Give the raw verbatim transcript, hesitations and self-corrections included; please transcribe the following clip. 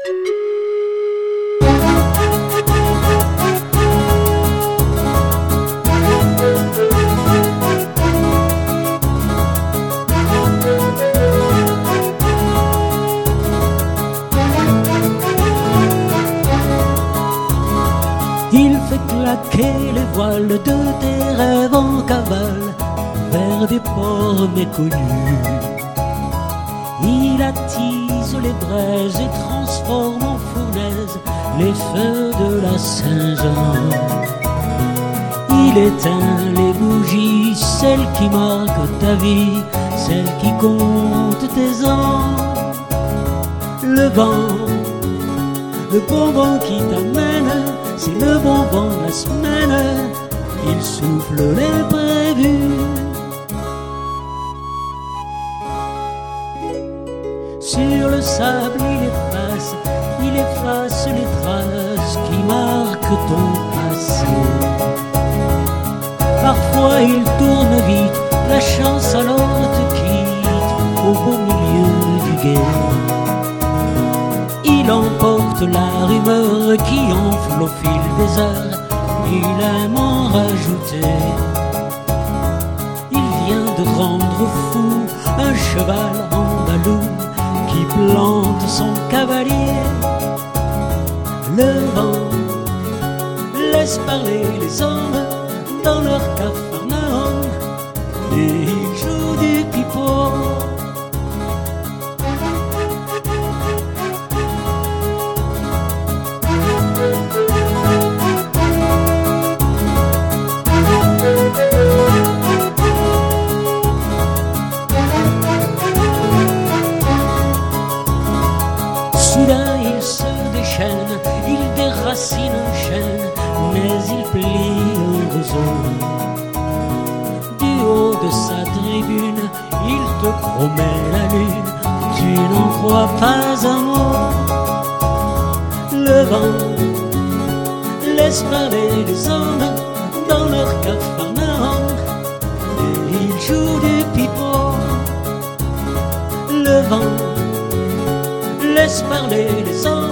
Il fait claquer les voiles de tes rêves en cavale vers des ports méconnus. Il attise les braises et transforme en fournaise les feux de la Saint-Jean. Il éteint les bougies, celles qui marquent ta vie, celles qui comptent tes ans. Le vent, le bon vent qui t'amène, c'est le bon vent de la semaine, il souffle l'imprévu. Sur le sable il efface, il efface les traces qui marquent ton passé. Parfois il tourne vite, la chance alors te quitte au beau milieu du gué. Il emporte la rumeur qui enfle au fil des heures, il aime en rajouter. Il vient de rendre fou un cheval andalou qui plante son cavalier. Le vent laisse parler les hommes dans leur capharnaüm et il joue du pipeau. Soudain il se déchaîne, il déracine un chêne, mais il plie un roseau. Du haut de sa tribune, il te promet la lune, tu n'en crois pas un mot. Le vent laisse parler les hommes dans leur capharnaüm et il joue du pipeau. Le vent laisse parler les hommes